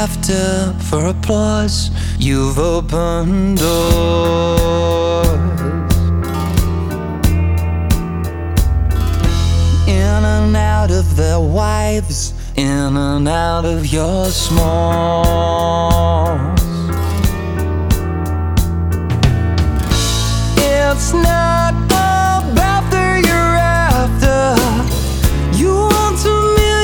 laughter, for applause. You've opened doors. In and out of their wives, in and out of your smalls. It's not